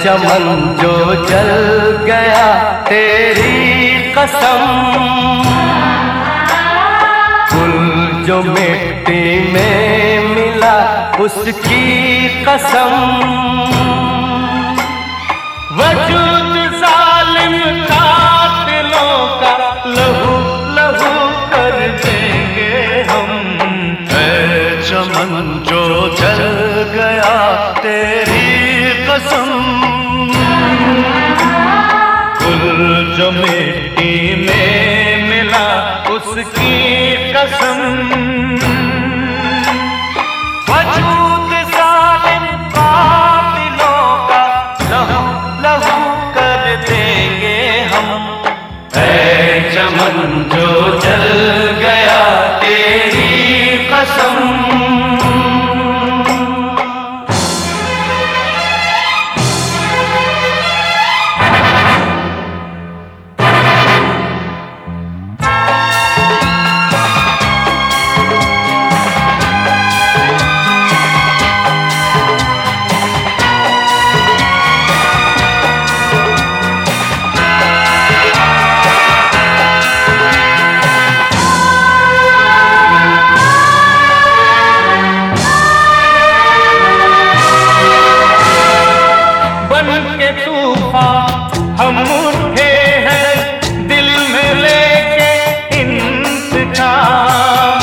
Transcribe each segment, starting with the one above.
चमन जो जल गया तेरी कसम, गुल जो मिट्टी में मिला उसकी कसम। वजूद जालिम कातिलों का लहू लहू कर देंगे हम। है चमन जो जल गया तेरी कसम, गुल जो मिट्टी में मिला उसकी कसम। वजूद जालिम कातिलों का लहू लहू कर देंगे हम। ऐ चमन जो जल गया तेरी कसम। हम उठे हैं दिल में लेके इंतकाम,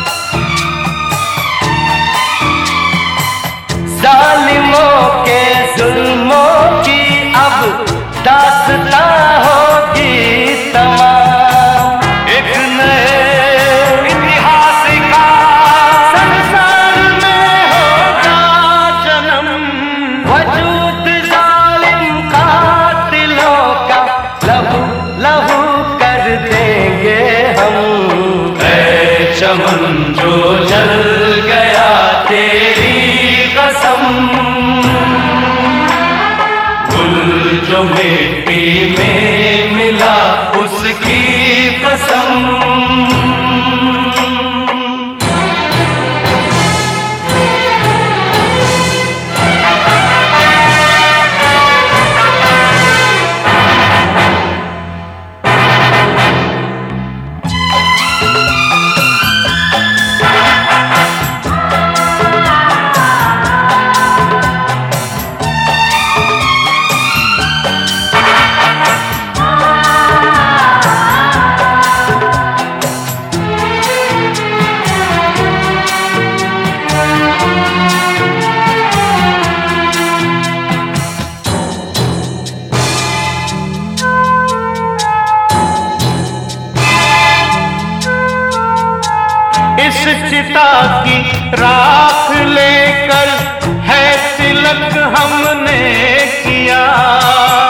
जालिमों के जुल्मों की अब दास्तां होगी तमाम। एक नए इतिहास का संसार में होगा जन्म। वजूद लहू लहू कर देंगे हम। ऐ चमन जो जल गया तेरी कसम, गुल जो मिट्टी में मिला उसकी कसम। इस चिता की राख लेकर है तिलक हमने किया।